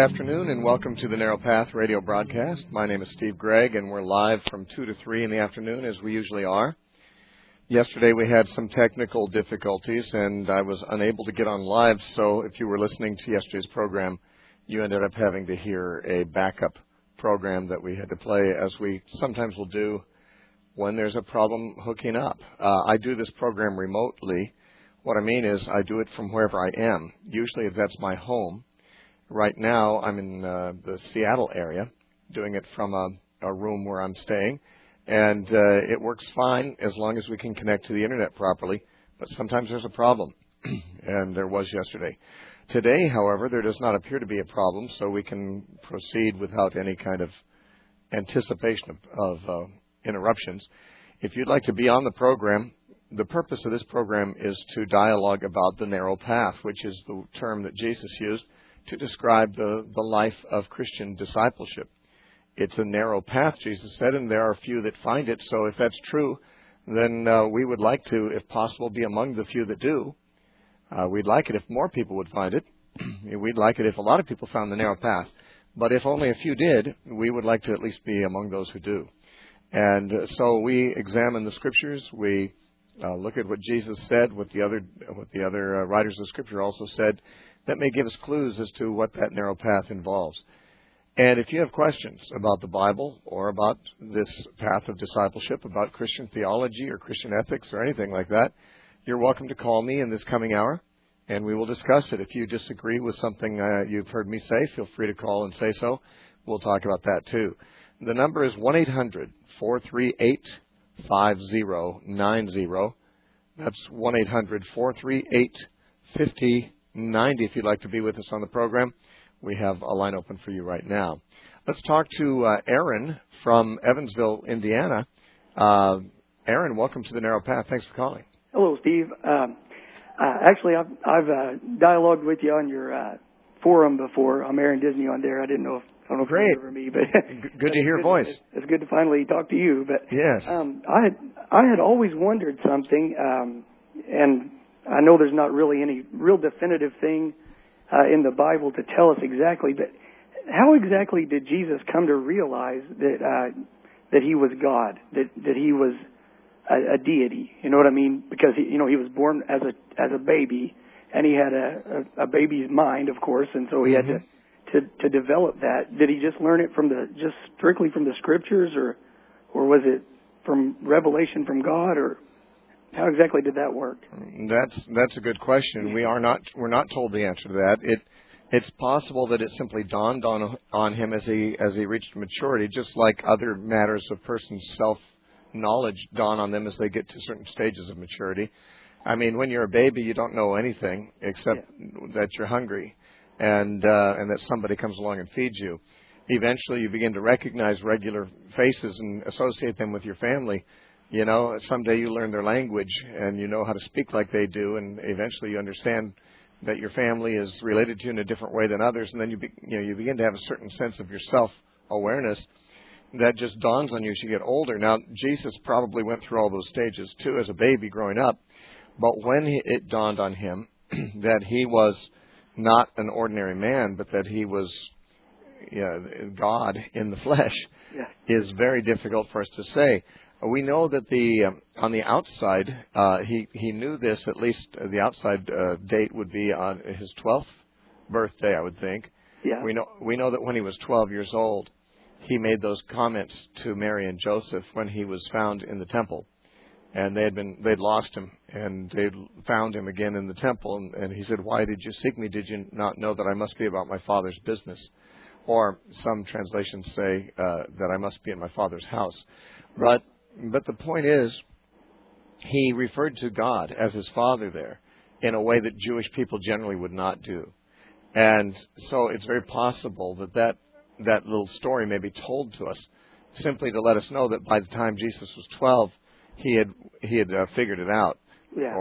afternoon and welcome to the Narrow Path radio broadcast. My name is Steve Gregg and we're live from 2 to 3 in the afternoon as we usually are. Yesterday we had some technical difficulties and I was unable to get on live, so if you were listening to yesterday's program, you ended up having to hear a backup program that we had to play, as we sometimes will do when there's a problem hooking up. I do this program remotely. What I mean is I do it from wherever I am. Usually that's my home. Right now, I'm in the Seattle area, doing it from a room where I'm staying, and it works fine as long as we can connect to the Internet properly, but sometimes there's a problem, and there was yesterday. Today, however, there does not appear to be a problem, so we can proceed without any kind of anticipation of interruptions. If you'd like to be on the program, the purpose of this program is to dialogue about the narrow path, which is the term that Jesus used to describe the life of Christian discipleship. It's a narrow path, Jesus said, and there are few that find it. So if that's true, then we would like to, if possible, be among the few that do. We'd like it if more people would find it. We'd like it if a lot of people found the narrow path. But if only a few did, we would like to at least be among those who do. And so we examine the Scriptures. We look at what Jesus said, what the other writers of Scripture also said, that may give us clues as to what that narrow path involves. And if you have questions about the Bible or about this path of discipleship, about Christian theology or Christian ethics or anything like that, you're welcome to call me in this coming hour, and we will discuss it. If you disagree with something you've heard me say, feel free to call and say so. We'll talk about that too. The number is 1-800-438-5090. That's 1-800-438-5090. If you'd like to be with us on the program. We have a line open for you right now. Let's talk to Aaron from Evansville, Indiana. Aaron, welcome to the Narrow Path. Thanks for calling. Hello, Steve. Actually, I've dialogued with you on your forum before. I'm Aaron Disney on there. I don't know if you remember me, but good to hear your voice. It's good to finally talk to you. But yes, I had always wondered something, and I know there's not really any real definitive thing in the Bible to tell us exactly, but how exactly did Jesus come to realize that he was God, that he was a deity? You know what I mean? Because he was born as a baby, and he had a baby's mind, of course, and so he had to develop that. Did he just learn it just strictly from the Scriptures, or was it from revelation from God, or how exactly did that work? That's a good question. We're not told the answer to that. It's possible that it simply dawned on him as he reached maturity, just like other matters of person's self-knowledge dawn on them as they get to certain stages of maturity. I mean, when you're a baby, you don't know anything except that you're hungry and that somebody comes along and feeds you. Eventually, you begin to recognize regular faces and associate them with your family. You know, someday you learn their language and you know how to speak like they do, and eventually you understand that your family is related to you in a different way than others, and then you begin to have a certain sense of your self-awareness that just dawns on you as you get older. Now, Jesus probably went through all those stages too as a baby growing up, but when it dawned on him that he was not an ordinary man, but that he was God in the flesh, is very difficult for us to say. We know that on the outside, he knew this, at least the outside date would be on his 12th birthday, I would think. Yeah. We know that when he was 12 years old, he made those comments to Mary and Joseph when he was found in the temple. And they'd lost him, and they'd found him again in the temple. And he said, "Why did you seek me? Did you not know that I must be about my Father's business?" Or some translations say that I must be in my Father's house. But the point is, he referred to God as his Father there in a way that Jewish people generally would not do. And so it's very possible that little story may be told to us simply to let us know that by the time Jesus was 12, he had figured it out. Yeah.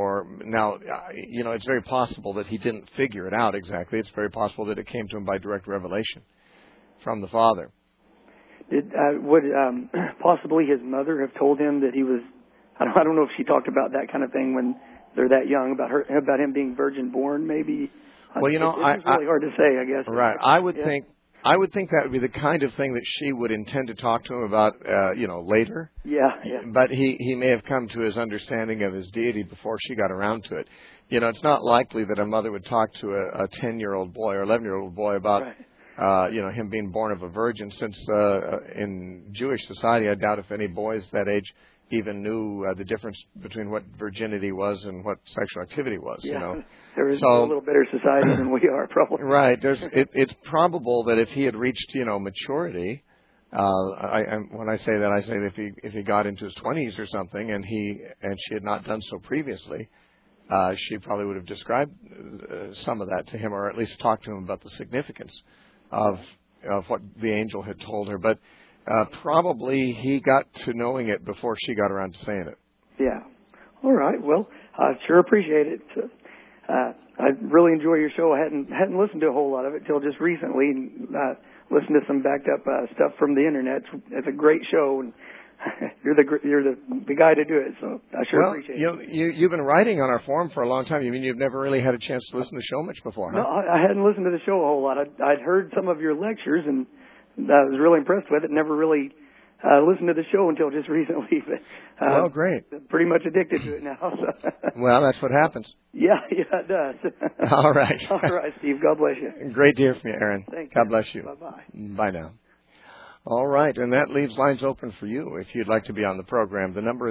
It's very possible that he didn't figure it out exactly. It's very possible that it came to him by direct revelation from the Father. Would possibly his mother have told him that he was? I don't know if she talked about that kind of thing when they're that young, about him being virgin born, maybe. Well, It's really hard to say, I guess. Right. I would think that would be the kind of thing that she would intend to talk to him about, later. Yeah. But he may have come to his understanding of his deity before she got around to it. It's not likely that a mother would talk to a 10-year-old boy or 11-year-old boy about, him being born of a virgin. Since in Jewish society, I doubt if any boys that age even knew the difference between what virginity was and what sexual activity was. There is a little better society than we are, probably. Right. It's probable that if he had reached, maturity, when I say that, I say that if he got into his 20s or something, and she had not done so previously, she probably would have described some of that to him, or at least talked to him about the significance of what the angel had told her. But probably he got to knowing it before she got around to saying it. Yeah. All right. Well, I sure appreciate it. I really enjoy your show. I hadn't listened to a whole lot of it till just recently. Listened to some backed up stuff from the internet. It's a great show, and you're the guy to do it. So I sure appreciate it. You've been writing on our forum for a long time. You mean you've never really had a chance to listen to the show much before, huh? No, I hadn't listened to the show a whole lot. I'd heard some of your lectures, and I was really impressed with it. Never really listened to the show until just recently. But, great. Pretty much addicted to it now. So. Well, that's what happens. Yeah, it does. All right. All right, Steve. God bless you. Great to hear from you, Aaron. Thank you. God bless you. Bye-bye. Bye now. All right, and that leaves lines open for you if you'd like to be on the program. The number is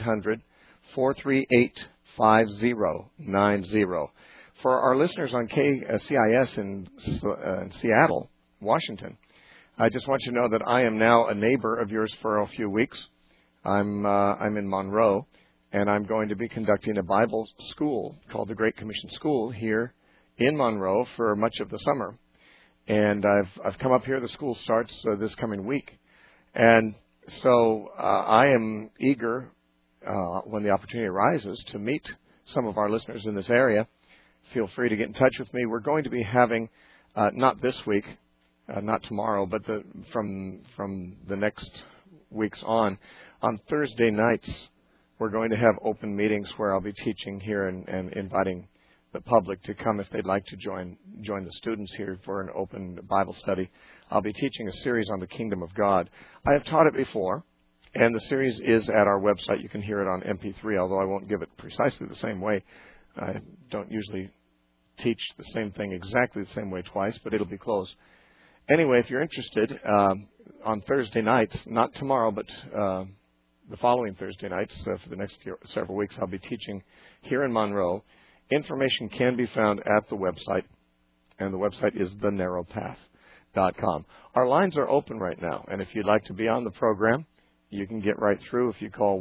1-800-438-5090. For our listeners on KCIS in Seattle, Washington, I just want you to know that I am now a neighbor of yours for a few weeks. I'm in Monroe, and I'm going to be conducting a Bible school called the Great Commission School here in Monroe for much of the summer. And I've come up here. The school starts this coming week. And so I am eager, when the opportunity arises, to meet some of our listeners in this area. Feel free to get in touch with me. We're going to be having, not this week, not tomorrow, but from the next weeks on Thursday nights, we're going to have open meetings where I'll be teaching here and inviting the public to come if they'd like to join the students here for an open Bible study. I'll be teaching a series on the Kingdom of God. I have taught it before, and the series is at our website. You can hear it on MP3, although I won't give it precisely the same way. I don't usually teach the same thing exactly the same way twice, but it'll be close. Anyway, if you're interested, on Thursday nights, not tomorrow, but the following Thursday nights, for the next several weeks, I'll be teaching here in Monroe. Information can be found at the website, and the website is thenarrowpath.com. Our lines are open right now, and if you'd like to be on the program, you can get right through if you call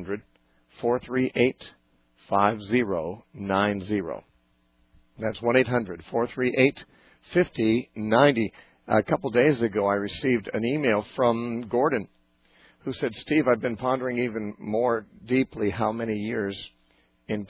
1-800-438-5090. That's 1-800-438-5090. A couple days ago, I received an email from Gordon who said, Steve, I've been pondering even more deeply how my many years in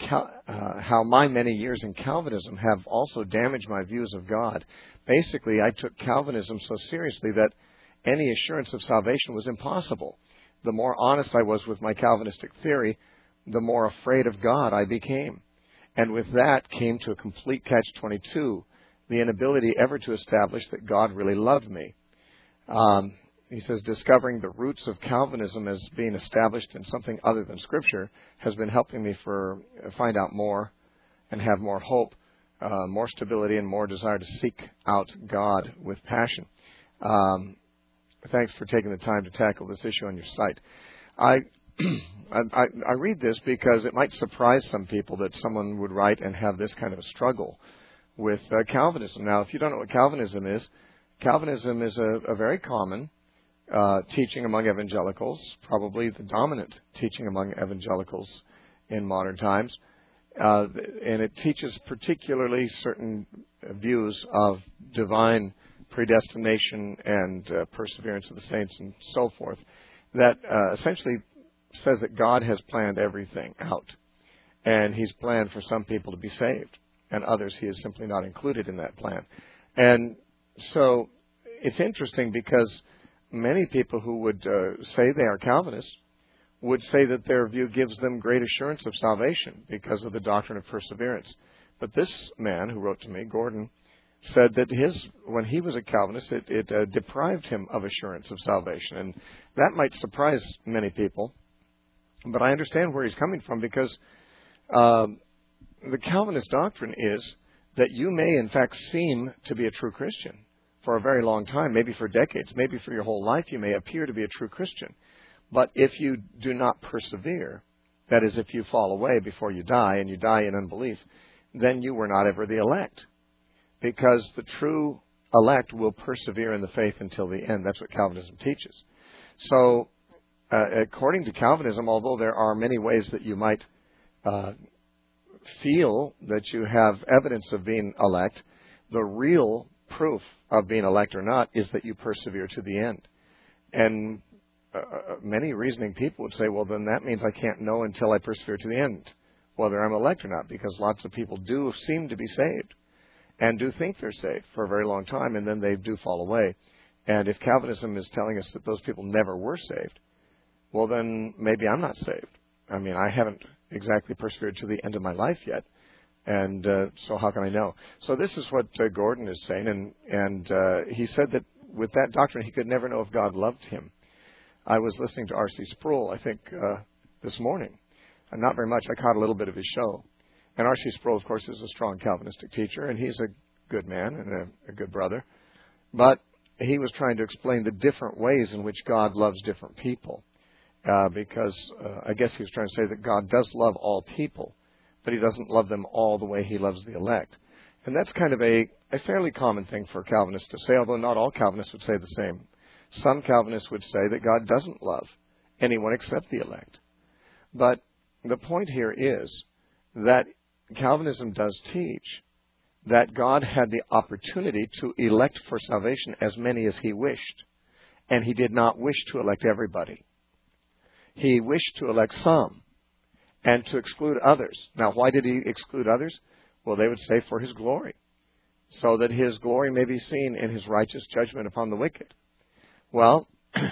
Calvinism have also damaged my views of God. Basically, I took Calvinism so seriously that any assurance of salvation was impossible. The more honest I was with my Calvinistic theory, the more afraid of God I became. And with that came to a complete catch-22, the inability ever to establish that God really loved me. He says, discovering the roots of Calvinism as being established in something other than Scripture has been helping me find out more and have more hope, more stability, and more desire to seek out God with passion. Thanks for taking the time to tackle this issue on your site. I read this because it might surprise some people that someone would write and have this kind of a struggle with Calvinism. Now, if you don't know what Calvinism is a very common teaching among evangelicals, probably the dominant teaching among evangelicals in modern times. And it teaches particularly certain views of divine predestination and perseverance of the saints and so forth, that essentially says that God has planned everything out. And He's planned for some people to be saved, and others He has simply not included in that plan. And so it's interesting because many people who would say they are Calvinists would say that their view gives them great assurance of salvation because of the doctrine of perseverance. But this man who wrote to me, Gordon, said that when he was a Calvinist, it deprived him of assurance of salvation. And that might surprise many people, but I understand where he's coming from, because the Calvinist doctrine is that you may, in fact, seem to be a true Christian for a very long time, maybe for decades, maybe for your whole life. You may appear to be a true Christian. But if you do not persevere, that is, if you fall away before you die and you die in unbelief, then you were not ever the elect. Because the true elect will persevere in the faith until the end. That's what Calvinism teaches. So, according to Calvinism, although there are many ways that you might feel that you have evidence of being elect, the real proof of being elect or not is that you persevere to the end. And many reasoning people would say, well, then that means I can't know until I persevere to the end whether I'm elect or not, because lots of people do seem to be saved and do think they're saved for a very long time, and then they do fall away. And if Calvinism is telling us that those people never were saved, well, then maybe I'm not saved. I mean, I haven't exactly persevered to the end of my life yet, and so how can I know? So this is what Gordon is saying, and he said that with that doctrine, he could never know if God loved him. I was listening to R.C. Sproul, I think, this morning. Not very much. I caught a little bit of his show. And R.C. Sproul, of course, is a strong Calvinistic teacher, and he's a good man and a good brother. But he was trying to explain the different ways in which God loves different people. Because I guess he was trying to say that God does love all people, but he doesn't love them all the way he loves the elect. And that's kind of a fairly common thing for Calvinists to say, although not all Calvinists would say the same. Some Calvinists would say that God doesn't love anyone except the elect. But the point here is that Calvinism does teach that God had the opportunity to elect for salvation as many as he wished, and he did not wish to elect everybody. He wished to elect some and to exclude others. Now, why did he exclude others? Well, they would say for his glory, so that his glory may be seen in his righteous judgment upon the wicked. Well,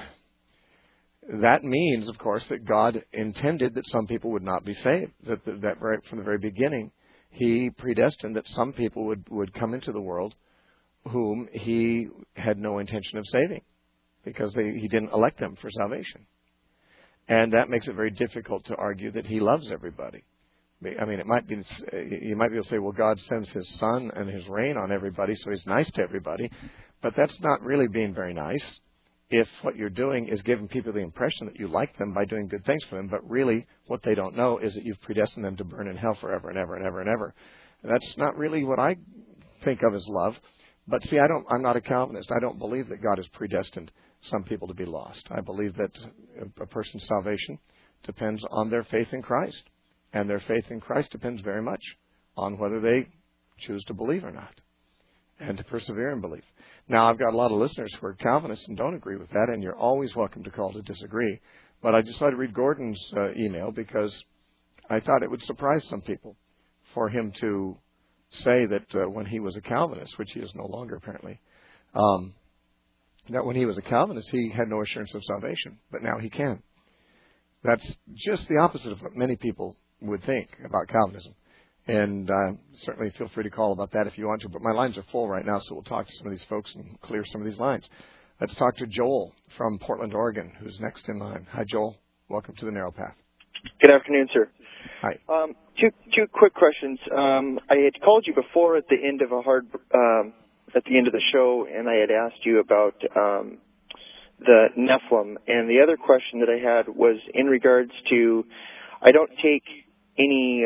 that means, of course, that God intended that some people would not be saved. That from the very beginning, he predestined that some people would come into the world whom he had no intention of saving, because he didn't elect them for salvation. And that makes it very difficult to argue that he loves everybody. I mean, you might be able to say, well, God sends his sun and his rain on everybody, so he's nice to everybody. But that's not really being very nice if what you're doing is giving people the impression that you like them by doing good things for them, but really what they don't know is that you've predestined them to burn in hell forever and ever and ever and ever. That's not really what I think of as love. But see, I'm not a Calvinist. I don't believe that God has predestined some people to be lost. I believe that a person's salvation depends on their faith in Christ. And their faith in Christ depends very much on whether they choose to believe or not, and to persevere in belief. Now, I've got a lot of listeners who are Calvinists and don't agree with that, and you're always welcome to call to disagree. But I decided to read Gordon's email because I thought it would surprise some people for him to say that when he was a Calvinist, which he is no longer apparently, that when he was a Calvinist, he had no assurance of salvation, but now he can. That's just the opposite of what many people would think about Calvinism. And certainly feel free to call about that if you want to. But my lines are full right now, so we'll talk to some of these folks and clear some of these lines. Let's talk to Joel from Portland, Oregon, who's next in line. Hi, Joel. Welcome to the Narrow Path. Good afternoon, sir. Hi. Two quick questions. I had called you before at the end of at the end of the show, and I had asked you about the Nephilim. And the other question that I had was in regards to, I don't take any.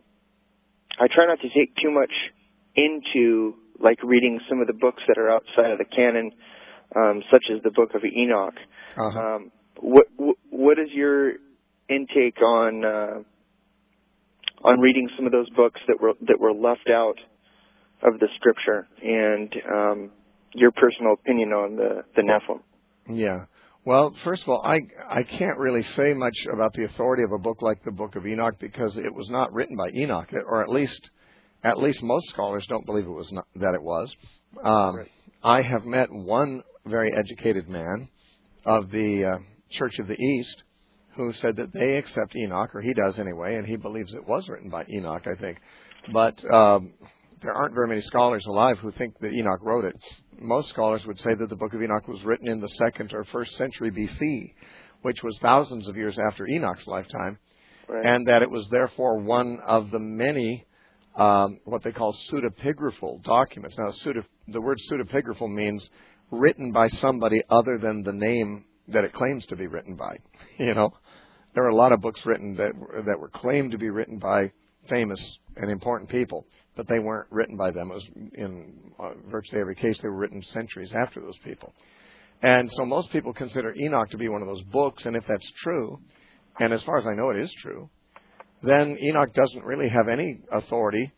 I try not to take too much into, like, reading some of the books that are outside of the canon, such as the Book of Enoch. Uh-huh. What is your intake on reading some of those books that were left out of the Scripture, and your personal opinion on the Nephilim? Yeah. Well, first of all, I can't really say much about the authority of a book like the Book of Enoch because it was not written by Enoch, or at least most scholars don't believe it was that it was. Right. I have met one very educated man of the Church of the East who said that they accept Enoch, or he does anyway, and he believes it was written by Enoch, I think. But there aren't very many scholars alive who think that Enoch wrote it. Most scholars would say that the book of Enoch was written in the 2nd or 1st century BC, which was thousands of years after Enoch's lifetime, Right. and that it was therefore one of the many what they call pseudepigraphal documents. Now, the word pseudepigraphal means written by somebody other than the name that it claims to be written by. You know, there are a lot of books written that were claimed to be written by famous and important people, but they weren't written by them. It was in virtually every case, they were written centuries after those people. And so most people consider Enoch to be one of those books, and if that's true, and as far as I know it is true, then Enoch doesn't really have any authority.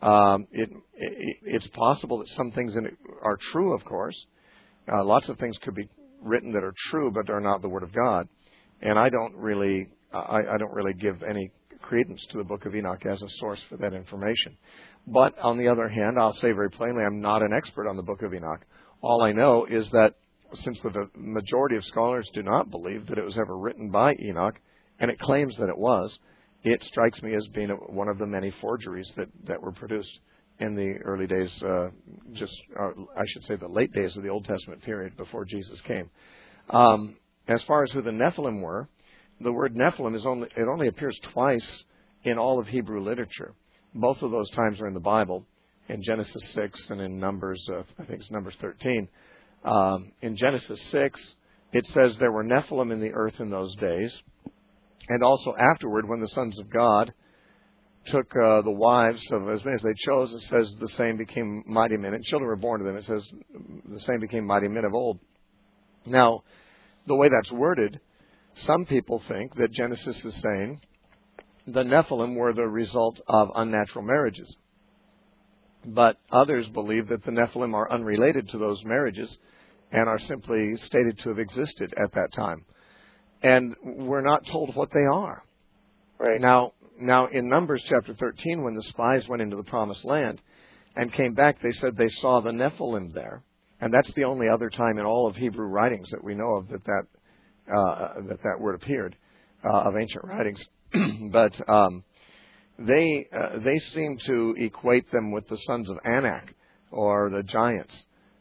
It's possible that some things in it are true, of course. Lots of things could be written that are true, but are not the Word of God. And I don't really give any credence to the Book of Enoch as a source for that information. But on the other hand, I'll say very plainly, I'm not an expert on the Book of Enoch. All I know is that since the majority of scholars do not believe that it was ever written by Enoch, and it claims that it was, it strikes me as being one of the many forgeries that were produced in the early days, I should say the late days of the Old Testament period before Jesus came. As far as who the Nephilim were, the word Nephilim only appears twice in all of Hebrew literature. Both of those times are in the Bible, in Genesis 6 and in Numbers, I think it's Numbers 13. In Genesis 6, it says there were Nephilim in the earth in those days. And also afterward, when the sons of God took the wives of as many as they chose, it says the same became mighty men. And children were born to them. It says the same became mighty men of old. Now, the way that's worded, some people think that Genesis is saying the Nephilim were the result of unnatural marriages. But others believe that the Nephilim are unrelated to those marriages and are simply stated to have existed at that time. And we're not told what they are. Right. Now in Numbers chapter 13, when the spies went into the Promised Land and came back, they said they saw the Nephilim there. And that's the only other time in all of Hebrew writings that we know of that word appeared, of ancient writings. But they seem to equate them with the sons of Anak, or the giants.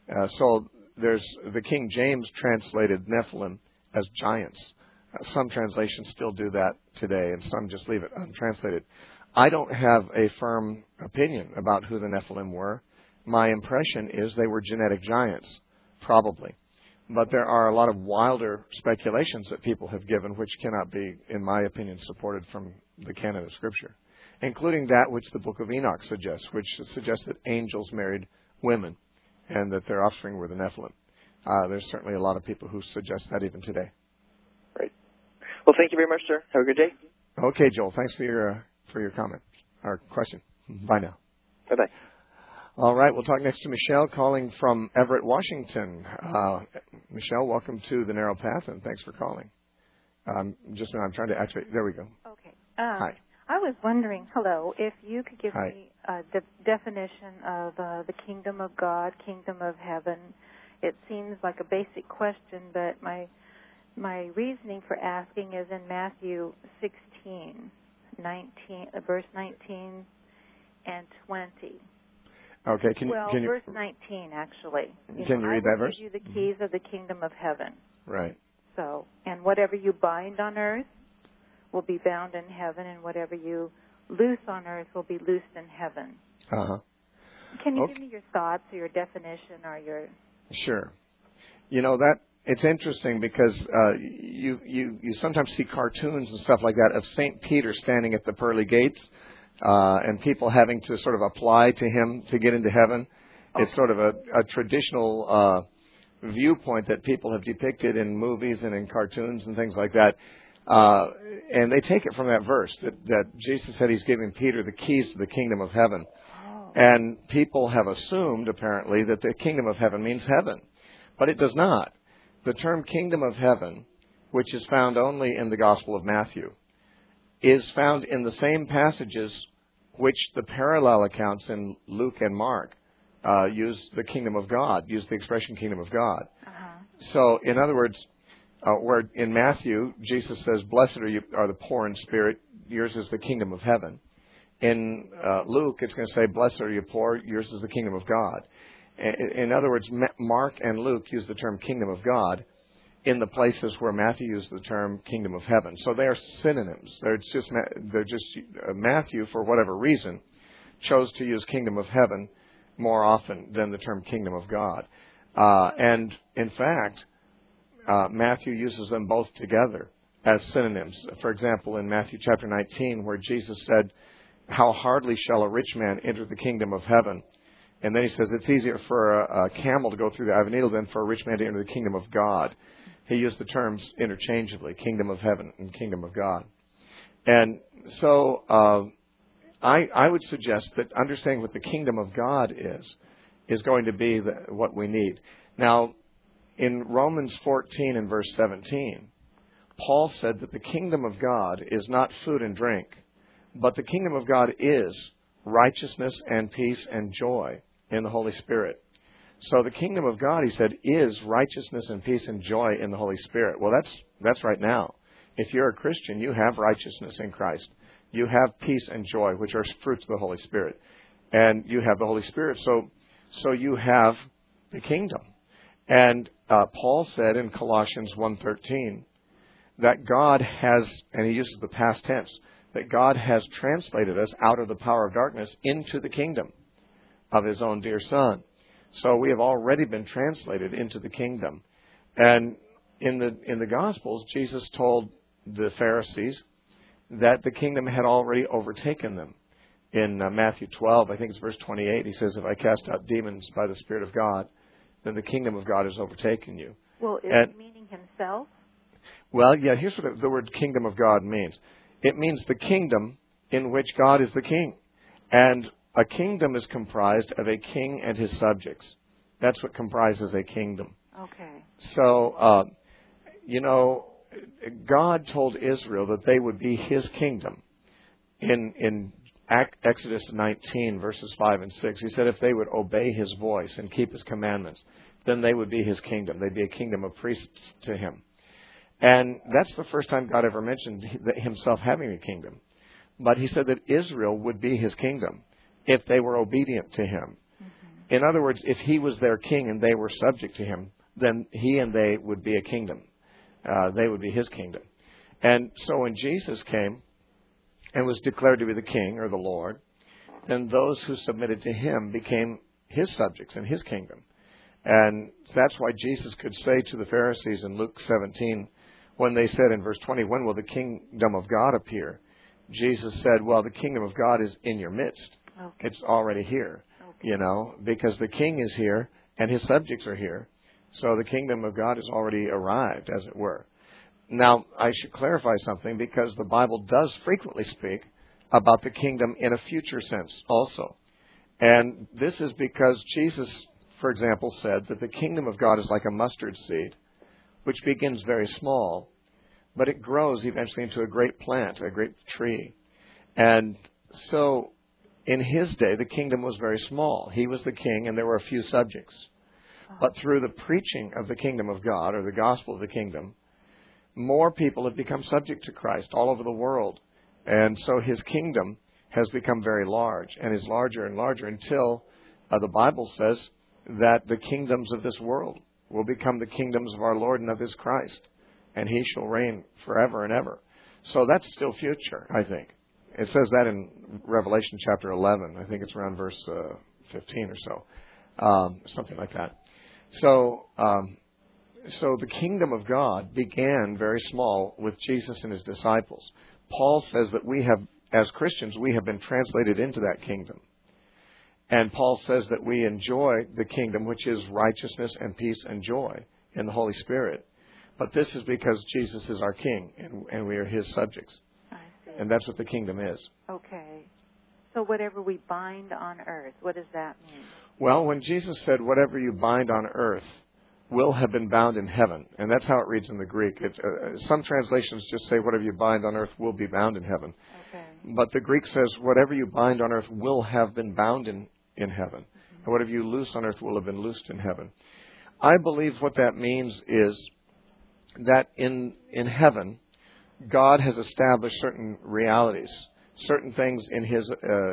So there's the King James translated Nephilim as giants. Some translations still do that today, and some just leave it untranslated. I don't have a firm opinion about who the Nephilim were. My impression is they were genetic giants, probably. But there are a lot of wilder speculations that people have given, which cannot be, in my opinion, supported from the canon of Scripture, including that which the Book of Enoch suggests, which suggests that angels married women and that their offspring were the Nephilim. There's certainly a lot of people who suggest that even today. Right. Well, thank you very much, sir. Have a good day. Okay, Joel. Thanks for your comment or question. Bye now. Bye-bye. All right. We'll talk next to Michelle calling from Everett, Washington. Michelle, welcome to The Narrow Path, and thanks for calling. I'm trying to activate. There we go. Okay. Hi. I was wondering, if you could give Hi. me the definition of the kingdom of God, kingdom of heaven. It seems like a basic question, but my reasoning for asking is in Matthew 16, verse 19 and 20. Okay. Can you verse 19, actually. Can you read that verse? I will give you the keys of the kingdom of heaven. Right. So, and whatever you bind on earth will be bound in heaven, and whatever you loose on earth will be loosed in heaven. Uh-huh. Can you give me your thoughts or your definition or your... Sure. That it's interesting because you sometimes see cartoons and stuff like that of St. Peter standing at the pearly gates and people having to sort of apply to him to get into heaven. Okay. It's sort of a traditional viewpoint that people have depicted in movies and in cartoons and things like that. And they take it from that verse that Jesus said he's giving Peter the keys to the kingdom of heaven. Oh. And people have assumed, apparently, that the kingdom of heaven means heaven. But it does not. The term kingdom of heaven, which is found only in the Gospel of Matthew, is found in the same passages which the parallel accounts in Luke and Mark use the kingdom of God, use the expression kingdom of God. Uh-huh. So, in other words, where in Matthew, Jesus says, blessed are the poor in spirit, yours is the kingdom of heaven. In Luke, it's going to say, blessed are you poor, yours is the kingdom of God. In other words, Mark and Luke use the term kingdom of God in the places where Matthew used the term kingdom of heaven. So they are synonyms. They're just Matthew, for whatever reason, chose to use kingdom of heaven more often than the term kingdom of God. And in fact, Matthew uses them both together as synonyms. For example, in Matthew chapter 19, where Jesus said, how hardly shall a rich man enter the kingdom of heaven? And then he says, it's easier for a camel to go through the eye of a needle than for a rich man to enter the kingdom of God. He used the terms interchangeably, kingdom of heaven and kingdom of God. And so I would suggest that understanding what the kingdom of God is going to be what we need. Now, in Romans 14 and verse 17, Paul said that the kingdom of God is not food and drink, but the kingdom of God is righteousness and peace and joy in the Holy Spirit. So the kingdom of God, he said, is righteousness and peace and joy in the Holy Spirit. Well, that's right now. If you're a Christian, you have righteousness in Christ. You have peace and joy, which are fruits of the Holy Spirit. And you have the Holy Spirit. So you have the kingdom. And Paul said in Colossians 1:13 that God has, and he uses the past tense, that God has translated us out of the power of darkness into the kingdom of his own dear Son. So we have already been translated into the kingdom. And in the Gospels, Jesus told the Pharisees that the kingdom had already overtaken them. In Matthew 12, I think it's verse 28, he says, if I cast out demons by the Spirit of God, then the kingdom of God has overtaken you. Well, is it meaning himself? Well, yeah, here's what the word kingdom of God means. It means the kingdom in which God is the king. And a kingdom is comprised of a king and his subjects. That's what comprises a kingdom. Okay. So, God told Israel that they would be his kingdom. In Exodus 19, verses 5 and 6, he said if they would obey his voice and keep his commandments, then they would be his kingdom. They'd be a kingdom of priests to him. And that's the first time God ever mentioned himself having a kingdom. But he said that Israel would be his kingdom if they were obedient to him. Mm-hmm. In other words, if he was their king and they were subject to him, then he and they would be a kingdom. They would be his kingdom. And so when Jesus came and was declared to be the king or the Lord, then those who submitted to him became his subjects in his kingdom. And that's why Jesus could say to the Pharisees in Luke 17, when they said in verse 20, when will the kingdom of God appear? Jesus said, well, the kingdom of God is in your midst. Okay. It's already here, because the king is here and his subjects are here. So the kingdom of God has already arrived, as it were. Now, I should clarify something, because the Bible does frequently speak about the kingdom in a future sense also. And this is because Jesus, for example, said that the kingdom of God is like a mustard seed, which begins very small, but it grows eventually into a great plant, a great tree. And so in his day, the kingdom was very small. He was the king, and there were a few subjects. But through the preaching of the kingdom of God, or the gospel of the kingdom, more people have become subject to Christ all over the world. And so his kingdom has become very large, and is larger and larger until the Bible says that the kingdoms of this world will become the kingdoms of our Lord and of his Christ, and he shall reign forever and ever. So that's still future, I think. It says that in Revelation chapter 11. I think it's around verse 15 or so, something like that. So the kingdom of God began very small with Jesus and his disciples. Paul says that we have, as Christians, we have been translated into that kingdom. And Paul says that we enjoy the kingdom, which is righteousness and peace and joy in the Holy Spirit. But this is because Jesus is our king, and we are his subjects. I see. And that's what the kingdom is. Okay. So whatever we bind on earth, what does that mean? Well, when Jesus said, whatever you bind on earth will have been bound in heaven, and that's how it reads in the Greek. Some translations just say, whatever you bind on earth will be bound in heaven. Okay. But the Greek says, whatever you bind on earth will have been bound in heaven. Mm-hmm. And whatever you loose on earth will have been loosed in heaven. I believe what that means is that in heaven, God has established certain realities, certain things in His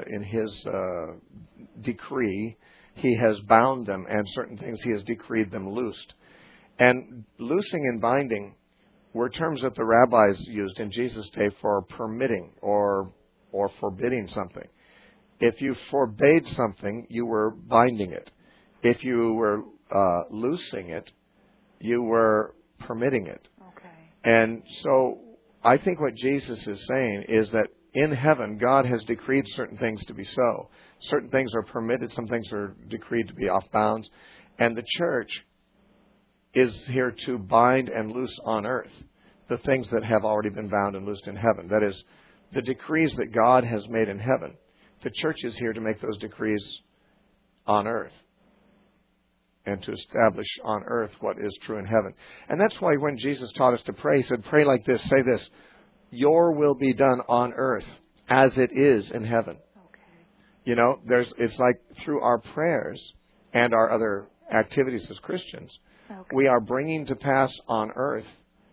decree, He has bound them, and certain things He has decreed them loosed. And loosing and binding were terms that the rabbis used in Jesus' day for permitting or forbidding something. If you forbade something, you were binding it. If you were loosing it, you were permitting it. Okay. And so I think what Jesus is saying is that in heaven, God has decreed certain things to be so. Certain things are permitted, some things are decreed to be off bounds. And the church is here to bind and loose on earth the things that have already been bound and loosed in heaven. That is, the decrees that God has made in heaven. The church is here to make those decrees on earth and to establish on earth what is true in heaven. And that's why when Jesus taught us to pray, He said, pray like this, say this, your will be done on earth as it is in heaven. Okay. You know, it's like through our prayers and our other activities as Christians, we are bringing to pass on earth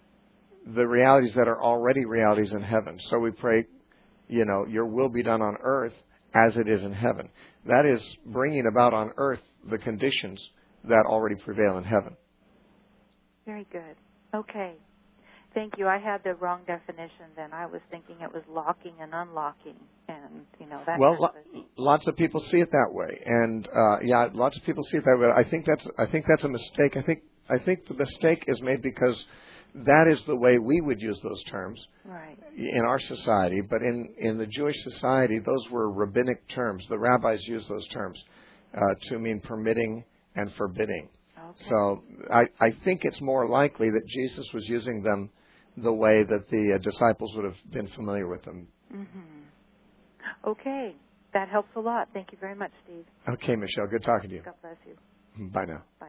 the realities that are already realities in heaven. So we pray, you know, your will be done on earth as it is in heaven. That is bringing about on earth the conditions that already prevail in heaven. Very good. Okay. Thank you. I had the wrong definition then. I was thinking it was locking and unlocking, and that. Well, lots of people see it that way, and lots of people see it that way. I think that's a mistake. I think the mistake is made because that is the way we would use those terms in our society. But in the Jewish society, those were rabbinic terms. The rabbis used those terms to mean permitting and forbidding. Okay. So I think it's more likely that Jesus was using them the way that the disciples would have been familiar with them. Mm-hmm. Okay. That helps a lot. Thank you very much, Steve. Okay, Michelle. Good talking to you. God bless you. Bye now. Bye.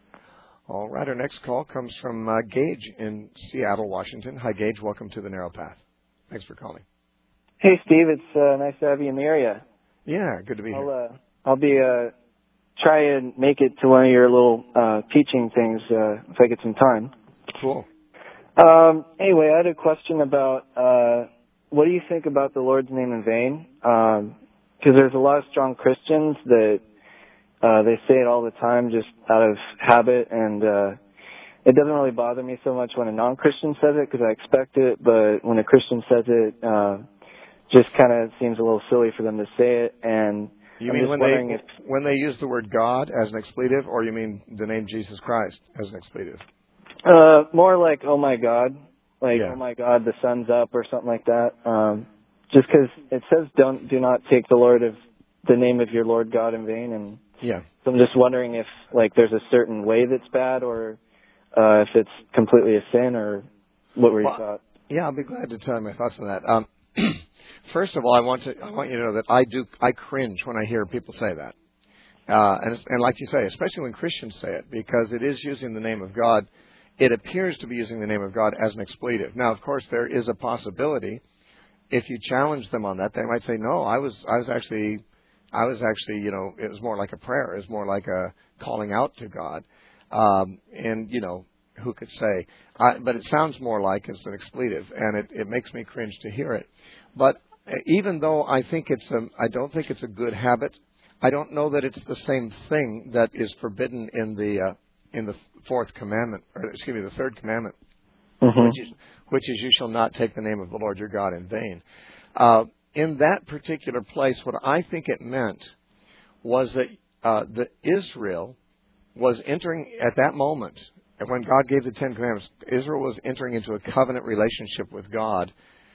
All right. Our next call comes from Gage in Seattle, Washington. Hi, Gage. Welcome to the Narrow Path. Thanks for calling. Hey, Steve. It's nice to have you in the area. Yeah, good to be here. I'll be try and make it to one of your little teaching things if I get some time. Cool. Anyway, I had a question about what do you think about the Lord's name in vain? Because there's a lot of strong Christians that they say it all the time just out of habit, and it doesn't really bother me so much when a non-Christian says it because I expect it, but when a Christian says it, just kind of seems a little silly for them to say it. And you mean when they use the word God as an expletive, or you mean the name Jesus Christ as an expletive? More like, oh my God, oh my God, the sun's up or something like that. Just because it says do not take the name of your Lord God in vain, and so I'm just wondering if there's a certain way that's bad, or if it's completely a sin, or what were your thoughts? Yeah, I'll be glad to tell you my thoughts on that. First of all, I want you to know that I cringe when I hear people say that, and like you say, especially when Christians say it, because it is using the name of God. It appears to be using the name of God as an expletive. Now, of course, there is a possibility. If you challenge them on that, they might say, "No, I was actually, it was more like a prayer. It was more like a calling out to God." And who could say? But it sounds more like it's an expletive, and it makes me cringe to hear it. But even though I don't think it's a good habit. I don't know that it's the same thing that is forbidden in the fourth commandment, the third commandment, which is you shall not take the name of the Lord your God in vain. In that particular place, what I think it meant was that Israel was entering at that moment, when God gave the Ten Commandments, Israel was entering into a covenant relationship with God,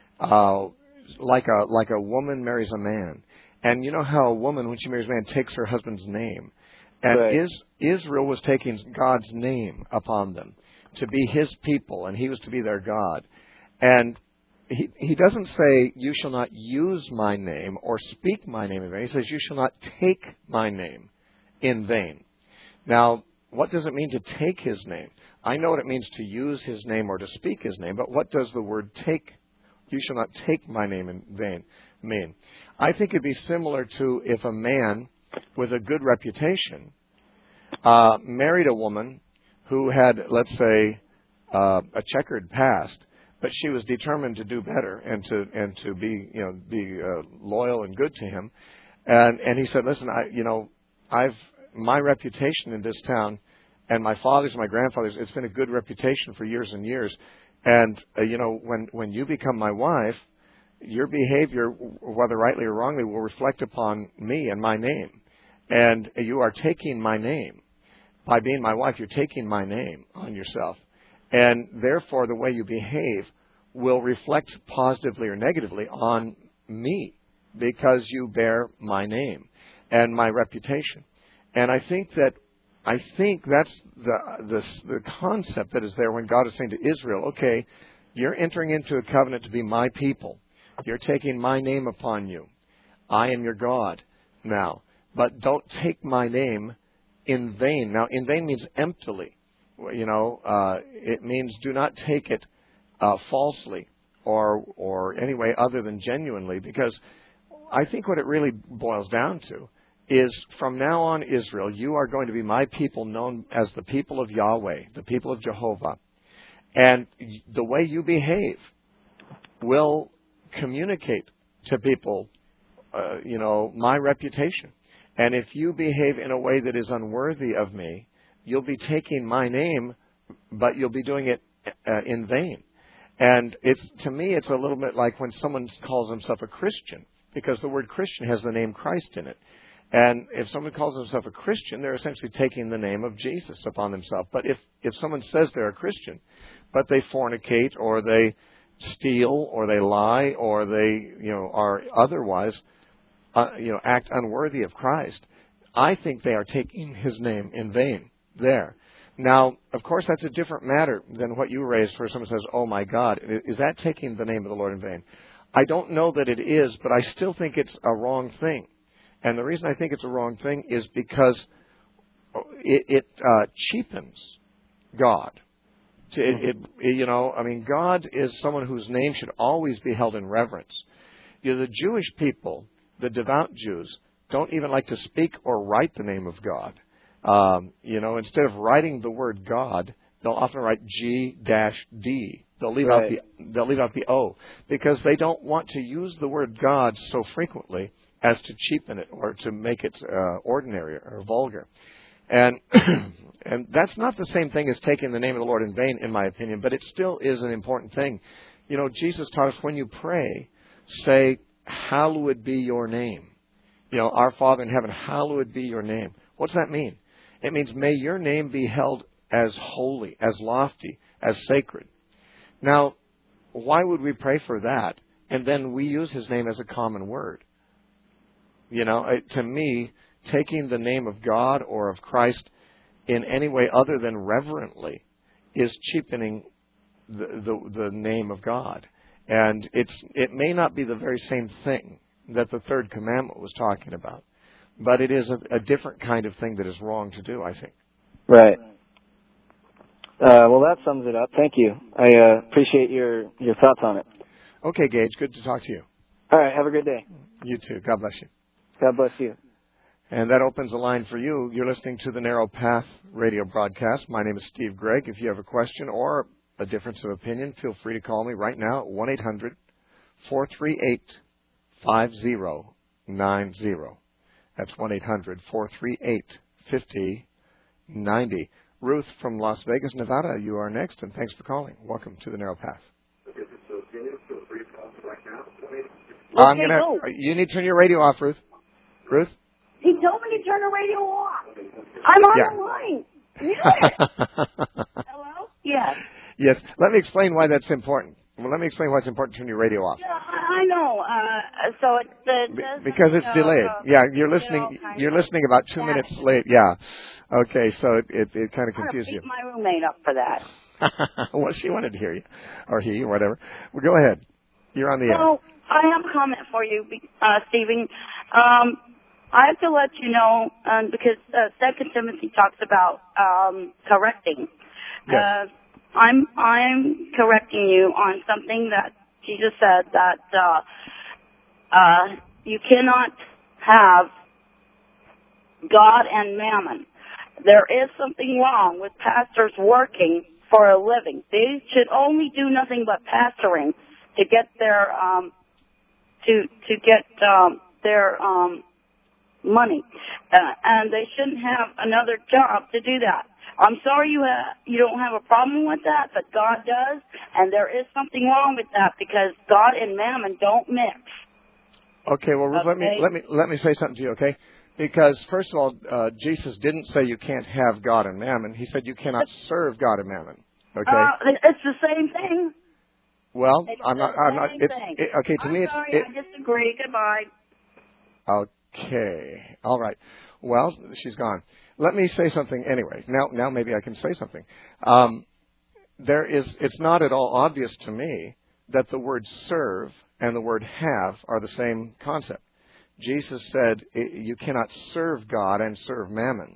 like a woman marries a man. And you know how a woman, when she marries a man, takes her husband's name. And Israel was taking God's name upon them to be His people, and He was to be their God. And He doesn't say, you shall not use my name or speak my name in vain. He says, you shall not take my name in vain. Now, what does it mean to take His name? I know what it means to use His name or to speak His name, but what does the word take, you shall not take my name in vain, mean? I think it'd be similar to if a man with a good reputation married a woman who had, let's say, a checkered past, but she was determined to do better and to be loyal and good to him. And he said, listen, I've my reputation in this town, and my father's, my grandfather's, it's been a good reputation for years and years. And when you become my wife, your behavior, whether rightly or wrongly, will reflect upon me and my name. And you are taking my name. By being my wife, you're taking my name on yourself. And therefore, the way you behave will reflect positively or negatively on me because you bear my name and my reputation. And I think that's the concept that is there when God is saying to Israel, okay, you're entering into a covenant to be my people. You're taking my name upon you. I am your God now. But don't take my name in vain. Now, in vain means emptily. It means do not take it falsely or any way other than genuinely, because I think what it really boils down to is from now on, Israel, you are going to be my people, known as the people of Yahweh, the people of Jehovah. And the way you behave will communicate to people, my reputation. And if you behave in a way that is unworthy of me, you'll be taking my name, but you'll be doing it in vain. And to me, it's a little bit like when someone calls himself a Christian, because the word Christian has the name Christ in it. And if someone calls himself a Christian, they're essentially taking the name of Jesus upon themselves. But if someone says they're a Christian, but they fornicate or they steal or they lie or they are otherwise act unworthy of Christ, I think they are taking his name in vain there. Now, of course, that's a different matter than what you raised where someone says, oh my God, is that taking the name of the Lord in vain? I don't know that it is, but I still think it's a wrong thing. And the reason I think it's a wrong thing is because it cheapens God. God is someone whose name should always be held in reverence. The Jewish people, the devout Jews, don't even like to speak or write the name of God. Instead of writing the word God, they'll often write G-D. They'll leave out the O, because they don't want to use the word God so frequently as to cheapen it or to make it ordinary or vulgar. And and that's not the same thing as taking the name of the Lord in vain, in my opinion, but it still is an important thing. Jesus taught us when you pray, say, hallowed be your name. Our Father in heaven, hallowed be your name. What's that mean? It means may your name be held as holy, as lofty, as sacred. Now, why would we pray for that? And then we use his name as a common word. To me, taking the name of God or of Christ in any way other than reverently is cheapening the name of God. And it may not be the very same thing that the third commandment was talking about, but it is a different kind of thing that is wrong to do, I think. Right. Well, that sums it up. Thank you. I appreciate your thoughts on it. Okay, Gage, good to talk to you. All right, have a good day. You too. God bless you. God bless you. And that opens the line for you. You're listening to the Narrow Path radio broadcast. My name is Steve Gregg. If you have a question or a difference of opinion, feel free to call me right now at 1-800-438-5090. That's 1-800-438-5090. Ruth from Las Vegas, Nevada, you are next, and thanks for calling. Welcome to the Narrow Path. You need to turn your radio off, Ruth. Ruth? He told me to turn the radio off. I'm on the line. Hello? Yes. Yes. Let me explain why that's important. Well, let me explain why it's important to turn your radio off. Yeah, I know. So it because it's delayed. Yeah, you're listening. You're listening about 2 minutes late. Yeah. Okay. So it kind of confuses you. My roommate up for that. Well, she wanted to hear you, or he, or whatever. Well, go ahead. You're on the air. So I have a comment for you, Stephen. I have to let you know because 2 Timothy talks about correcting. Yes. I'm correcting you on something that Jesus said that you cannot have God and mammon. There is something wrong with pastors working for a living. They should only do nothing but pastoring to get their money, and they shouldn't have another job to do that. I'm sorry you don't have a problem with that, but God does, and there is something wrong with that because God and mammon don't mix. Okay, well, Ruth, okay? let me say something to you, okay? Because first of all, Jesus didn't say you can't have God and mammon. He said you cannot serve God and mammon. Okay. It's the same thing. Well, it's I'm not. Okay, to me, sorry, I disagree. Goodbye. Okay. All right. Well, she's gone. Let me say something anyway. Now maybe I can say something. It's not at all obvious to me that the word serve and the word have are the same concept. Jesus said you cannot serve God and serve mammon.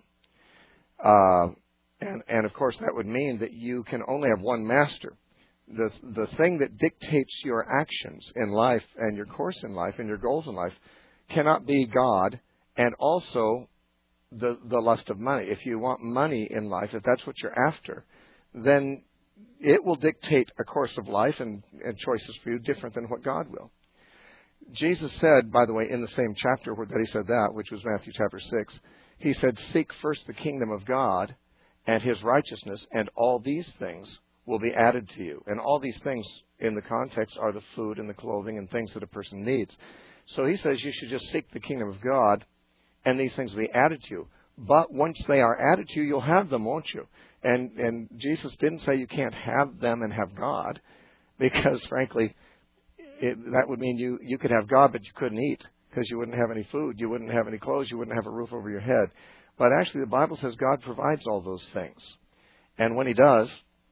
And of course that would mean that you can only have one master. The thing that dictates your actions in life and your course in life and your goals in life cannot be God and also the lust of money. If you want money in life, if that's what you're after, then it will dictate a course of life and choices for you different than what God will. Jesus said, by the way, in the same chapter that he said that, which was Matthew chapter 6, he said, seek first the kingdom of God and his righteousness, and all these things will be added to you. And all these things in the context are the food and the clothing and things that a person needs. So he says you should just seek the kingdom of God and these things will be added to you. But once they are added to you, you'll have them, won't you? And Jesus didn't say you can't have them and have God, because frankly, that would mean you could have God, but you couldn't eat because you wouldn't have any food, you wouldn't have any clothes, you wouldn't have a roof over your head. But actually the Bible says God provides all those things. And when he does,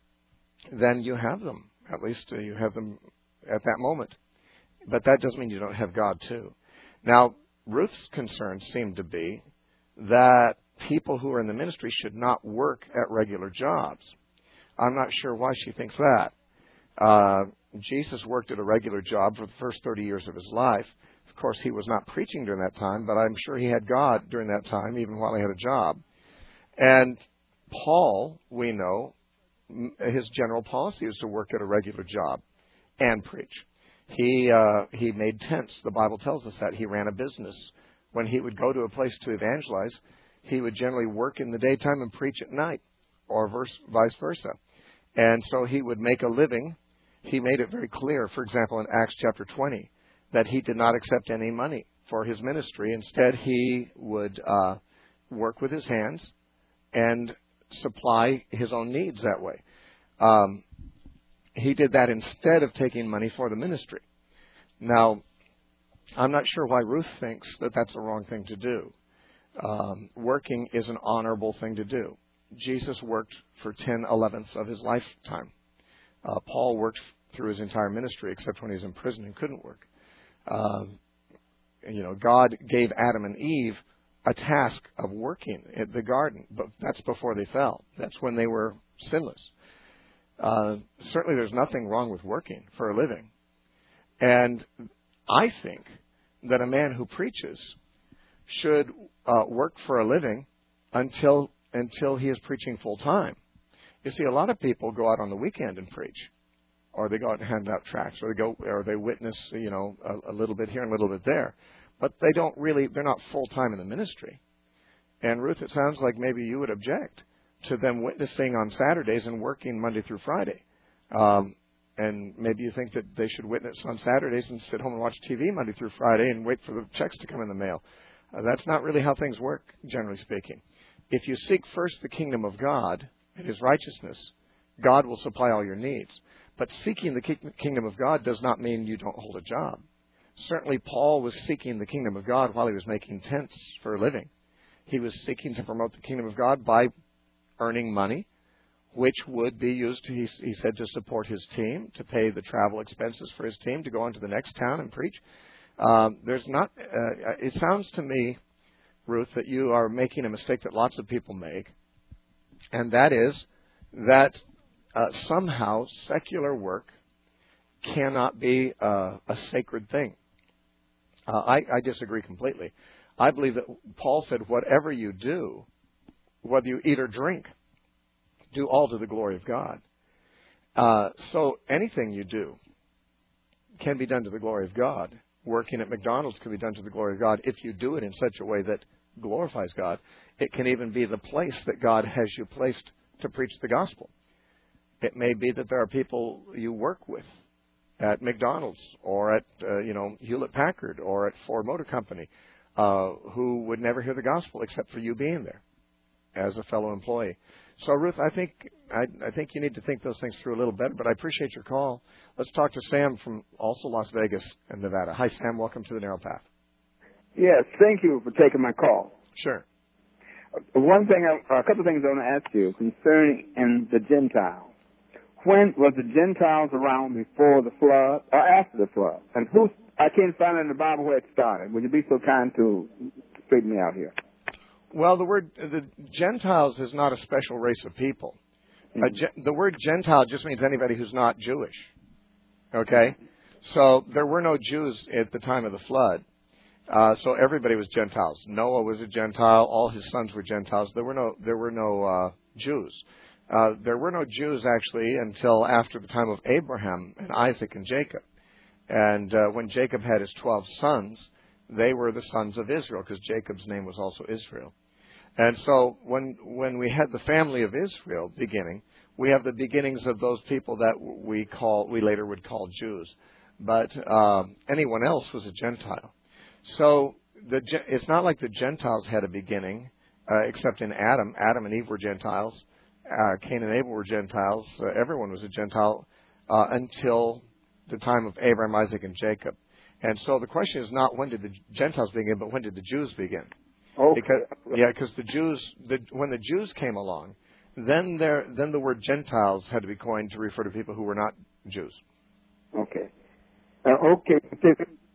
then you have them. At least you have them at that moment. But that doesn't mean you don't have God too. Now, Ruth's concerns seem to be that people who are in the ministry should not work at regular jobs. I'm not sure why she thinks that. Jesus worked at a regular job for the first 30 years of his life. Of course, he was not preaching during that time, but I'm sure he had God during that time, even while he had a job. And Paul, we know, his general policy is to work at a regular job and preach. He made tents. The Bible tells us that. He ran a business. When he would go to a place to evangelize, he would generally work in the daytime and preach at night, or vice versa. And so he would make a living. He made it very clear, for example, in Acts chapter 20, that he did not accept any money for his ministry. Instead, he would work with his hands and supply his own needs that way. He did that instead of taking money for the ministry. Now, I'm not sure why Ruth thinks that that's the wrong thing to do. Working is an honorable thing to do. Jesus worked for 10/11ths of his lifetime. Paul worked through his entire ministry, except when he was in prison and couldn't work. God gave Adam and Eve a task of working at the garden, but that's before they fell. That's when they were sinless. Certainly there's nothing wrong with working for a living. And I think that a man who preaches should work for a living until he is preaching full time. You see, a lot of people go out on the weekend and preach, or they go out and hand out tracts, or they witness, a little bit here and a little bit there. But they're not full time in the ministry. And Ruth, it sounds like maybe you would object to them witnessing on Saturdays and working Monday through Friday. And maybe you think that they should witness on Saturdays and sit home and watch TV Monday through Friday and wait for the checks to come in the mail. That's not really how things work, generally speaking. If you seek first the kingdom of God and his righteousness, God will supply all your needs. But seeking the kingdom of God does not mean you don't hold a job. Certainly Paul was seeking the kingdom of God while he was making tents for a living. He was seeking to promote the kingdom of God by earning money, which would be used, he said, to support his team, to pay the travel expenses for his team, to go on to the next town and preach. It sounds to me, Ruth, that you are making a mistake that lots of people make, and that is that somehow secular work cannot be a sacred thing. I disagree completely. I believe that Paul said, whatever you do, whether you eat or drink, do all to the glory of God. So anything you do can be done to the glory of God. Working at McDonald's can be done to the glory of God if you do it in such a way that glorifies God. It can even be the place that God has you placed to preach the gospel. It may be that there are people you work with at McDonald's or at Hewlett-Packard or at Ford Motor Company who would never hear the gospel except for you being there as a fellow employee. So, Ruth, I think you need to think those things through a little better, but I appreciate your call. Let's talk to Sam from also Las Vegas and Nevada. Hi, Sam. Welcome to the Narrow Path. Yes, thank you for taking my call. Sure. A couple of things I want to ask you concerning the Gentiles. When was the Gentiles around before the flood or after the flood? And I can't find it in the Bible where it started. Would you be so kind to straighten me out here? Well, the Gentiles is not a special race of people. Mm-hmm. The word Gentile just means anybody who's not Jewish. Okay? So there were no Jews at the time of the flood. So everybody was Gentiles. Noah was a Gentile. All his sons were Gentiles. There were no Jews. There were no Jews actually until after the time of Abraham and Isaac and Jacob. And when Jacob had his 12 sons, they were the sons of Israel because Jacob's name was also Israel. And so when we had the family of Israel beginning, we have the beginnings of those people that we later would call Jews. But anyone else was a Gentile. So it's not like the Gentiles had a beginning, except in Adam. Adam and Eve were Gentiles. Cain and Abel were Gentiles. Everyone was a Gentile until the time of Abraham, Isaac, and Jacob. And so the question is not when did the Gentiles begin, but when did the Jews begin? Okay. Because the Jews, when the Jews came along, then the word Gentiles had to be coined to refer to people who were not Jews. Okay. Okay.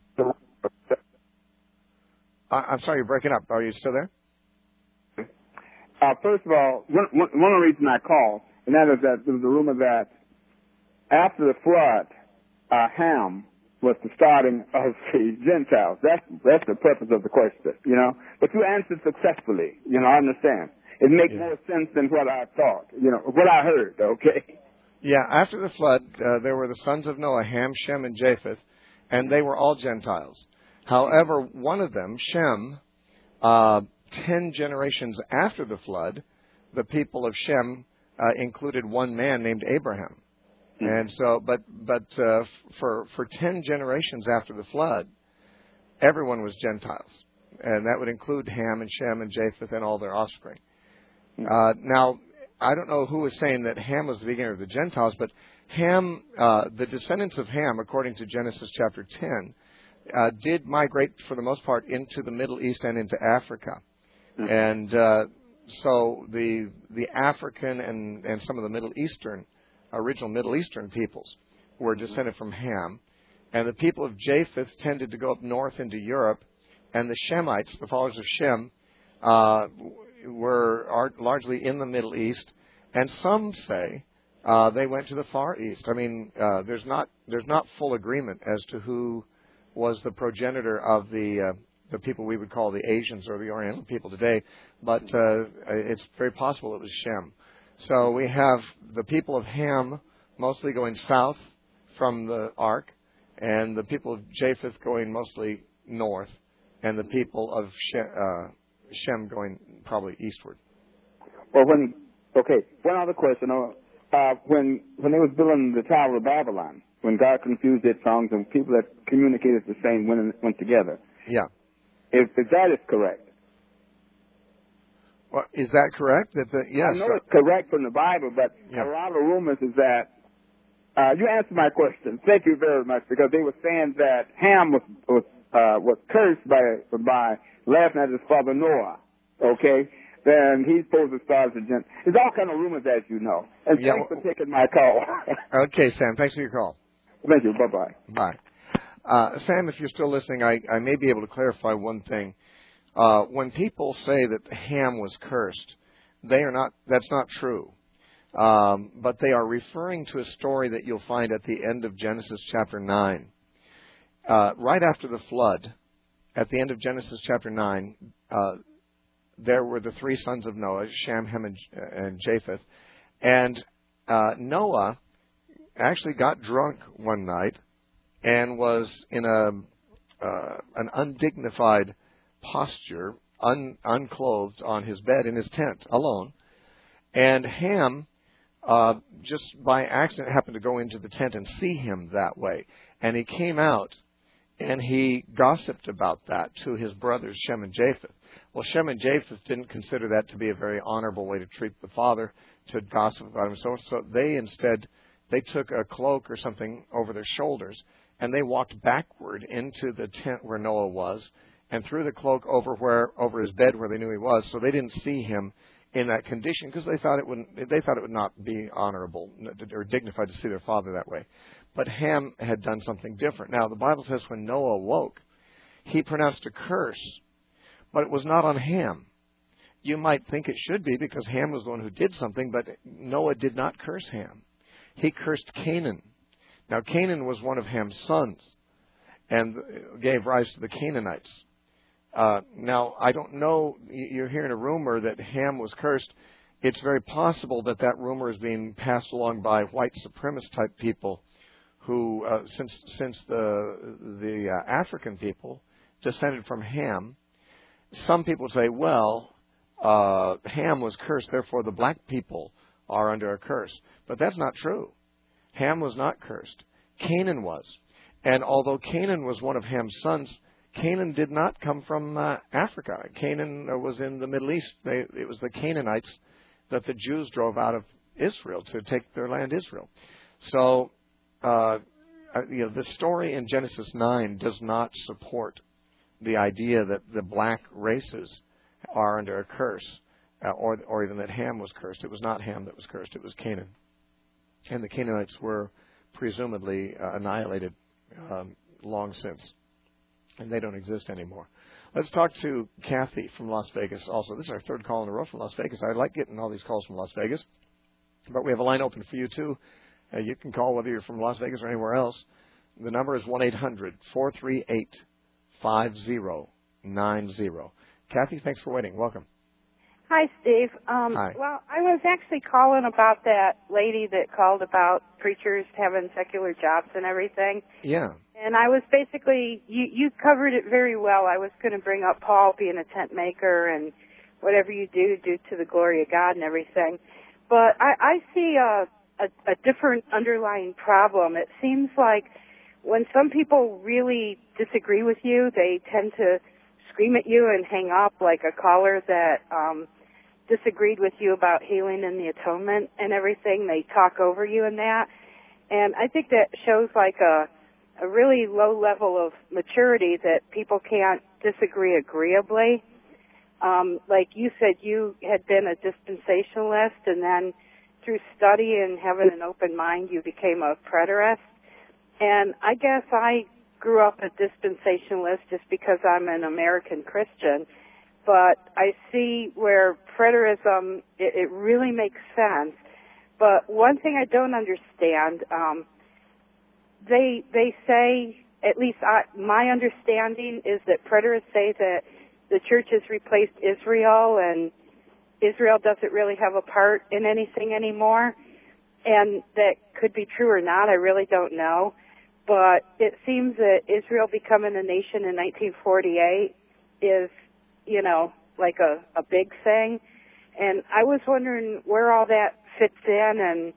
I'm sorry, you're breaking up. Are you still there? First of all, one of the reasons I called, and that is that there was a rumor that after the flood, Ham was the starting of the Gentiles. That's the purpose of the question, But you answered successfully, I understand. It makes more sense than what I thought, what I heard, okay? Yeah, after the flood, there were the sons of Noah, Ham, Shem, and Japheth, and they were all Gentiles. However, one of them, Shem, 10 generations after the flood, the people of Shem included one man named Abraham. And so, but for 10 generations after the flood, everyone was Gentiles, and that would include Ham and Shem and Japheth and all their offspring. Now, I don't know who was saying that Ham was the beginner of the Gentiles, but Ham, the descendants of Ham, according to Genesis chapter 10, did migrate for the most part into the Middle East and into Africa, and so the African and some of the original Middle Eastern peoples were descended from Ham, and the people of Japheth tended to go up north into Europe, and the Shemites, the followers of Shem, were largely in the Middle East, and some say they went to the Far East. I mean, there's not full agreement as to who was the progenitor of the people we would call the Asians or the Oriental people today, but it's very possible it was Shem. So we have the people of Ham mostly going south from the Ark, and the people of Japheth going mostly north, and the people of Shem going probably eastward. Well, one other question. When they was building the Tower of Babylon, when God confused their tongues and people that communicated the same went together. Yeah. If that is correct. Well, is that correct? Yes. I know it's correct from the Bible, but a lot of rumors is that you answered my question. Thank you very much, because they were saying that Ham was cursed by laughing at his father Noah. Okay, then he's supposed to start as a Gentile. There's all kind of rumors, as you know. And thanks for taking my call. Okay, Sam. Thanks for your call. Thank you. Bye-bye. Bye. Sam, if you're still listening, I may be able to clarify one thing. When people say that Ham was cursed, that's not true. But they are referring to a story that you'll find at the end of Genesis chapter 9. Right after the flood, at the end of Genesis chapter 9, there were the three sons of Noah, Shem, Ham, and Japheth. And Noah actually got drunk one night and was in an undignified posture, unclothed on his bed in his tent alone. And Ham, just by accident, happened to go into the tent and see him that way. And he came out and he gossiped about that to his brothers Shem and Japheth. Well, Shem and Japheth didn't consider that to be a very honorable way to treat the father, to gossip about him. So they took a cloak or something over their shoulders, and they walked backward into the tent where Noah was, and threw the cloak over his bed where they knew he was, so they didn't see him in that condition, because they thought it would not be honorable or dignified to see their father that way. But Ham had done something different. Now, the Bible says when Noah awoke, he pronounced a curse, but it was not on Ham. You might think it should be, because Ham was the one who did something, but Noah did not curse Ham. He cursed Canaan. Now, Canaan was one of Ham's sons and gave rise to the Canaanites. Now, I don't know, you're hearing a rumor that Ham was cursed. It's very possible that rumor is being passed along by white supremacist type people who, since the African people descended from Ham, some people say, well, Ham was cursed, therefore the black people are under a curse. But that's not true. Ham was not cursed. Canaan was. And although Canaan was one of Ham's sons, Canaan did not come from Africa. Canaan was in the Middle East. It was the Canaanites that the Jews drove out of Israel to take their land, Israel. So, the story in Genesis 9 does not support the idea that the black races are under a curse, or even that Ham was cursed. It was not Ham that was cursed. It was Canaan. And the Canaanites were presumably annihilated long since. And they don't exist anymore. Let's talk to Kathy from Las Vegas also. This is our third call in a row from Las Vegas. I like getting all these calls from Las Vegas. But we have a line open for you, too. You can call whether you're from Las Vegas or anywhere else. The number is 1-800-438-5090. Kathy, thanks for waiting. Welcome. Hi, Steve. Hi. Well, I was actually calling about that lady that called about preachers having secular jobs and everything. Yeah. And I was basically, you covered it very well. I was going to bring up Paul being a tent maker and whatever you do to the glory of God and everything. But I see a different underlying problem. It seems like when some people really disagree with you, they tend to scream at you and hang up, like a caller that disagreed with you about healing and the atonement and everything. They talk over you and that. And I think that shows like a really low level of maturity that people can't disagree agreeably. Like you said, you had been a dispensationalist, and then through study and having an open mind, you became a preterist. And I guess I grew up a dispensationalist just because I'm an American Christian. But I see where preterism, it really makes sense. But one thing I don't understand, they say, at least my understanding is that preterists say that the church has replaced Israel and Israel doesn't really have a part in anything anymore. And that could be true or not, I really don't know. But it seems that Israel becoming a nation in 1948 is, like a big thing. And I was wondering where all that fits in, and,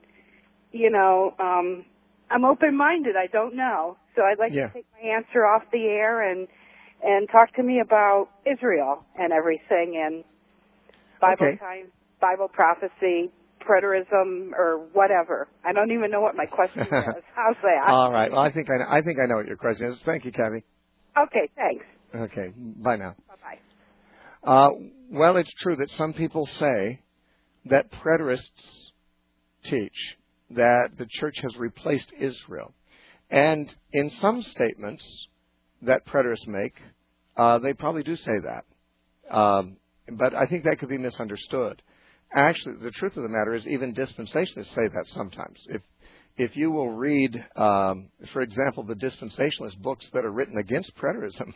I'm open-minded. I don't know. So I'd like to take my answer off the air and talk to me about Israel and everything, and Bible time, Bible prophecy, preterism, or whatever. I don't even know what my question is. How's that? All right. Well, I think I know what your question is. Thank you, Kathy. Okay, thanks. Okay. Bye now. Bye-bye. Well, it's true that some people say that preterists teach that the church has replaced Israel. And in some statements that preterists make, they probably do say that. But I think that could be misunderstood. Actually, the truth of the matter is even dispensationalists say that sometimes. If you will read, for example, the dispensationalist books that are written against preterism,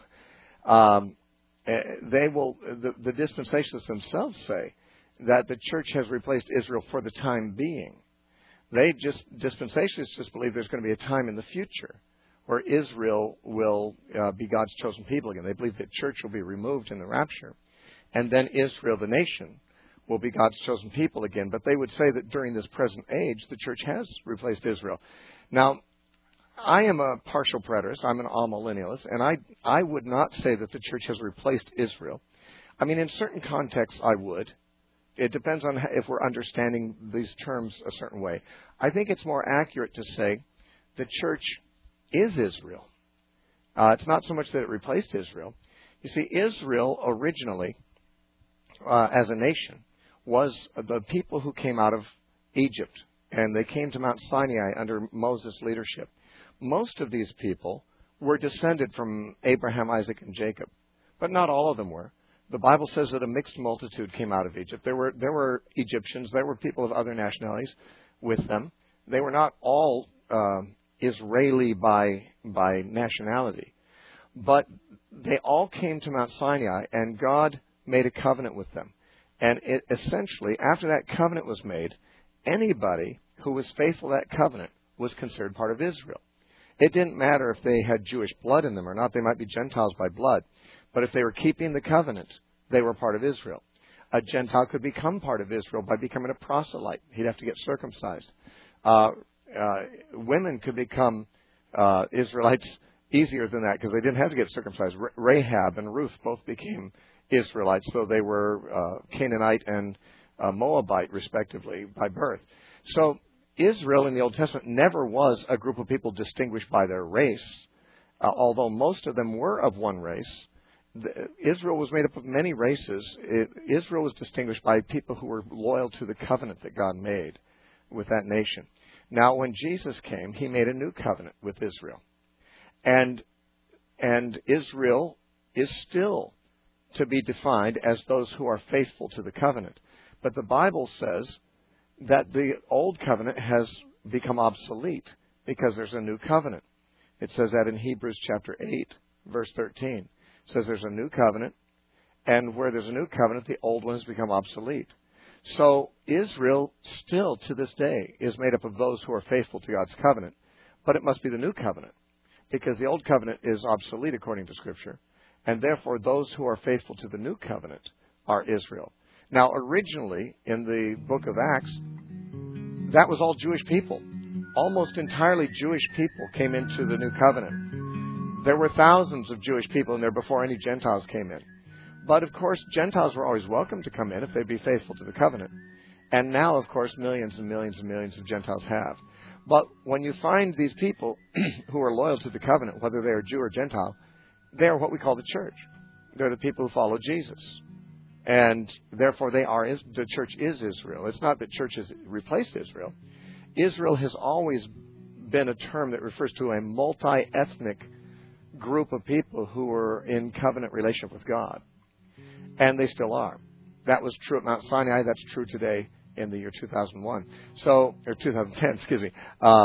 the dispensationalists themselves say that the church has replaced Israel for the time being. Dispensationalists just believe there's going to be a time in the future where Israel will be God's chosen people again. They believe that church will be removed in the rapture, and then Israel, the nation, will be God's chosen people again. But they would say that during this present age, the church has replaced Israel. Now, I am a partial preterist. I'm an amillennialist, and I would not say that the church has replaced Israel. I mean, in certain contexts, I would. It depends on if we're understanding these terms a certain way. I think it's more accurate to say the church is Israel. It's not so much that it replaced Israel. You see, Israel originally, as a nation, was the people who came out of Egypt, and they came to Mount Sinai under Moses' leadership. Most of these people were descended from Abraham, Isaac, and Jacob, but not all of them were. The Bible says that a mixed multitude came out of Egypt. There were Egyptians. There were people of other nationalities with them. They were not all Israeli by nationality. But they all came to Mount Sinai, and God made a covenant with them. And essentially, after that covenant was made, anybody who was faithful to that covenant was considered part of Israel. It didn't matter if they had Jewish blood in them or not. They might be Gentiles by blood. But if they were keeping the covenant, they were part of Israel. A Gentile could become part of Israel by becoming a proselyte. He'd have to get circumcised. Women could become Israelites easier than that because they didn't have to get circumcised. Rahab and Ruth both became Israelites, so they were Canaanite and Moabite, respectively, by birth. So Israel in the Old Testament never was a group of people distinguished by their race, although most of them were of one race. Israel was made up of many races. Israel was distinguished by people who were loyal to the covenant that God made with that nation. Now, when Jesus came, he made a new covenant with Israel. And Israel is still to be defined as those who are faithful to the covenant. But the Bible says that the old covenant has become obsolete because there's a new covenant. It says that in Hebrews chapter 8, verse 13. It says there's a new covenant, and where there's a new covenant, the old one has become obsolete. So Israel still, to this day, is made up of those who are faithful to God's covenant, but it must be the new covenant, because the old covenant is obsolete according to Scripture, and therefore those who are faithful to the new covenant are Israel. Now, originally, in the book of Acts, that was all Jewish people. Almost entirely Jewish people came into the new covenant. There were thousands of Jewish people in there before any Gentiles came in. But, of course, Gentiles were always welcome to come in if they'd be faithful to the covenant. And now, of course, millions and millions and millions of Gentiles have. But when you find these people who are loyal to the covenant, whether they are Jew or Gentile, they are what we call the church. They're the people who follow Jesus. And therefore, the church is Israel. It's not that church has replaced Israel. Israel has always been a term that refers to a multi-ethnic group of people who were in covenant relationship with God. And they still are. That was true at Mount Sinai. That's true today in the year 2001. Or 2010, excuse me.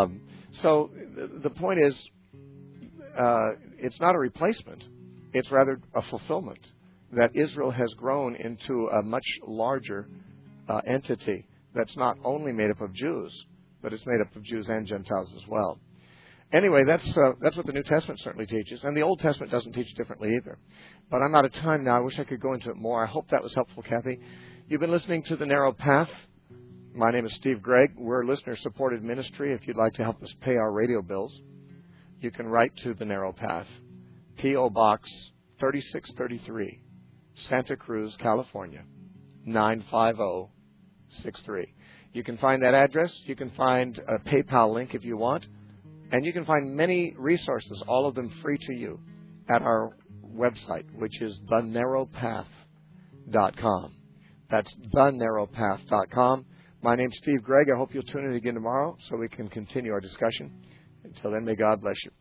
So the point is, it's not a replacement. It's rather a fulfillment. That Israel has grown into a much larger entity that's not only made up of Jews, but it's made up of Jews and Gentiles as well. Anyway, that's what the New Testament certainly teaches, and the Old Testament doesn't teach differently either. But I'm out of time now. I wish I could go into it more. I hope that was helpful, Kathy. You've been listening to The Narrow Path. My name is Steve Gregg. We're a listener-supported ministry. If you'd like to help us pay our radio bills, you can write to The Narrow Path, P.O. Box 3633, Santa Cruz, California, 95063. You can find that address. You can find a PayPal link if you want. And you can find many resources, all of them free to you, at our website, which is thenarrowpath.com. That's thenarrowpath.com. My name's Steve Gregg. I hope you'll tune in again tomorrow so we can continue our discussion. Until then, may God bless you.